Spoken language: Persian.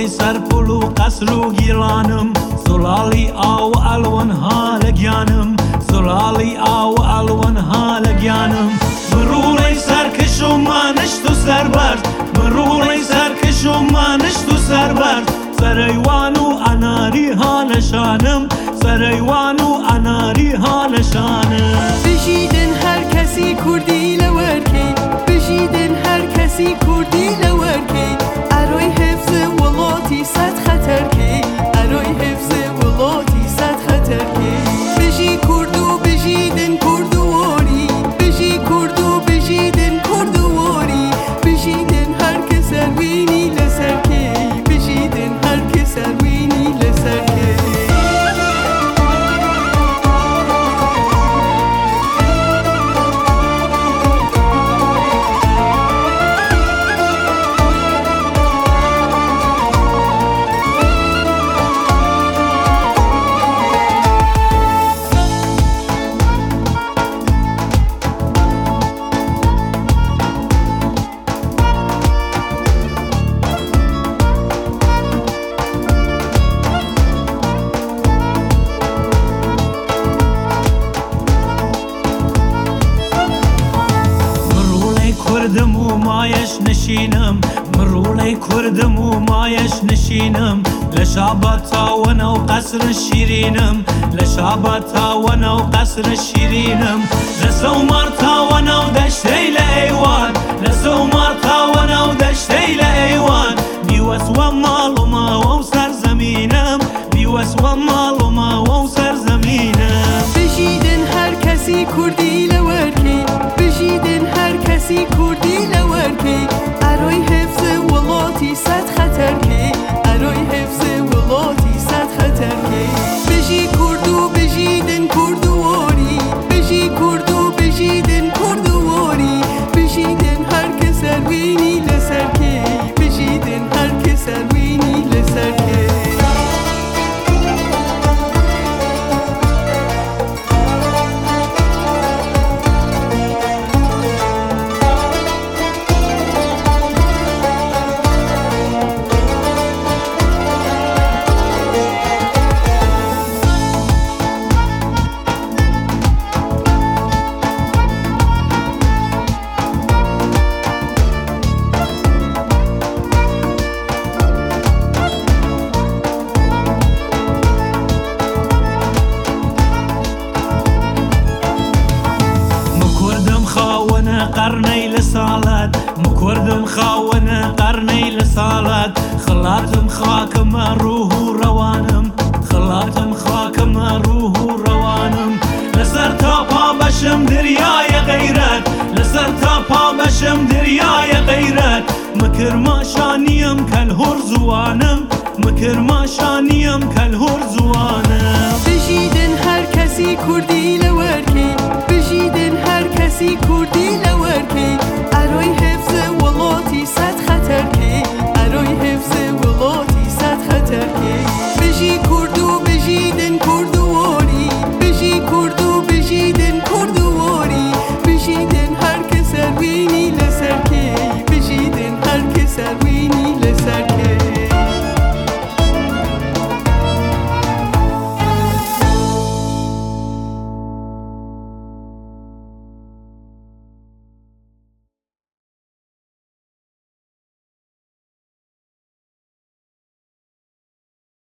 مڕوڵەی سەرپڵ و قەسر و گیڵانم زوڵاڵی ئاو ئەڵوەنها لە گیانم زوڵاڵی ئاو ئەڵوەنها لە گیانم مڕوڵەی سەرکش و مانشت و سەربەرد مڕوڵەی سەرکش و مانشت و سەربەرد سەرەیوان و ئەناری هانەشانم سەرەیوان و ئەناری هانەشانم بژیدن هەر کەسی کوردی لە وەرکەی بژیدن هەر کەسی کوردی لە وەرکەی ئەرۆی حفزە وڵاتی سەد خەتەرکەی ئەرۆی حفزە وڵاتی سەد خەتەرکەی بژی کورد و بژیدن کورد و وۆری بژی کورد و بژیدن کورد و وۆری بژیدن هەر کە سەروینی لەسەرکەی بژیدن هەر کە سەروینی لەسەرکەی کوردم و مایش نشینم مڕوڵەی کوردم و مایش نشینم لە شابە تاوەنە و قەسر شیرینم لە شابە تاوەنە و قەسر شیرینم لە سەومار تاوەنە و دەشتەی لە ئەیوان لە سەومار تاوەنە و دەشتەی لە ئەیوان بیوەسوە ماڵ و ماوە و سەرزەمینم بیوەسوە ماڵ و ماوە و سەرزەمینم بژیدن هەر کەسی کوردی لە وەرکەی بژیدن هەر کەسی کوردی لە وەرکەی ئەرۆی حفزە وڵاتی سەد خەتەرکەی ئەرۆی حفزە وڵاتی سەد خەتەرکەی بژی کورد و بژیدن کورد و وۆری بژی کورد و بژیدن کورد و وۆری بژیدن هەر کە سەروینی لەسەرکەی بژیدن هەر کە سەروینی لەسەرکەی قەرنەی لە ساڵات مکوردم خاوەنە قەرنەی لە ساڵات خڵاتم خاکەمە ڕوح و ڕەوانم خڵاتم خاکەمە ڕوح و ڕەوانم لەسەر تاپا بەشم دریایە غەیرەت لەسەر تاپا بەشم دریایە غەیرەت مکرماشانیم کەلهۆ